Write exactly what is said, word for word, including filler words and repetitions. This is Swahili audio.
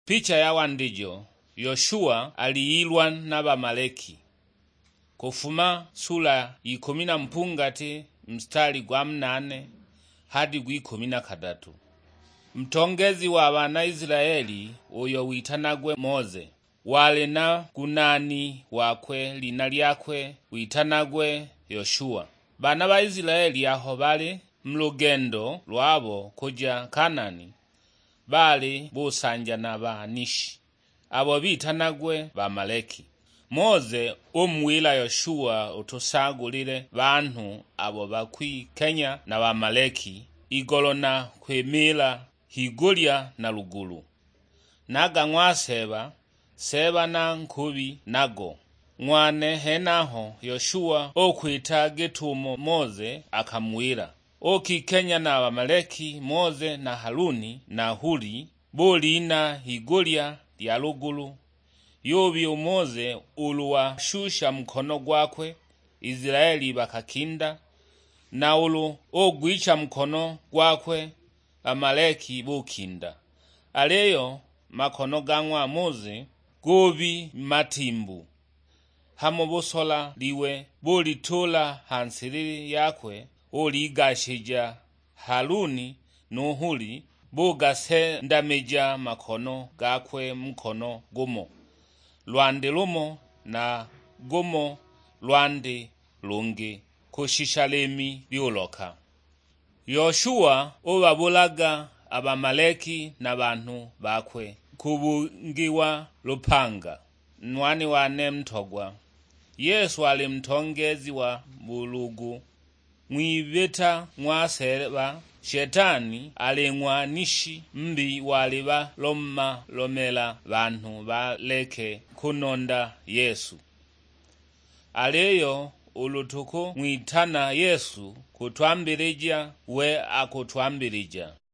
Picha ya wandijo Yoshua aliyilwa na Abamaleki. Kufuma sura ikumi na mpungati mstari gwa mnane hadi gw'ikumi na kadatu. Mtongezi wa wana Israeli uyo witanagwe Moze wale na kunani wakwe lina lyakwe witanagwe Yoshua. Bana ba Israeli aho bali mlugendo lwabo kuja Kanani bali busanja na Banishi abo bitanagwe Bamaleki. Moze umwila Yoshua utusagulile bantu abo bakwikenya na Bamaleki igolo na kwemila higulya na lugulu. Naga ng'waseba seba na nkubi nago ng'wane henaho Yoshua okwita gitumo Moze akamwila okikenya na Abamaleki. Moze na Haruni na Huri bolina higulya lya lugulu. Yobi Moze uluwa shusha mkono gwakwe Israeli bakakinda, na ulu ogwicha mkono gwakwe Amaleki bukinda. Aleyo makono gang'wa Moze gobi matimbu hamo busola liwe bolitola hansiri yakwe oligashija. Haruni no Huri bogase ndameja makono gakwe mkono gumo lwande lumo na gumo lwande lungi kushishalemi bioloka. Yoshua obabulaga Abamaleki na bantu bakwe kubungiwa lupanga nwani wane mtogwa. Yesu ali mtongezi wa bulugu mwibeta ng'waseba Shetani aleng'wanishi mbi waliba loma lomela bantu baleke kunonda Yesu. Aleyo ulutuku mwitana Yesu kutwambirija we akutwambirija.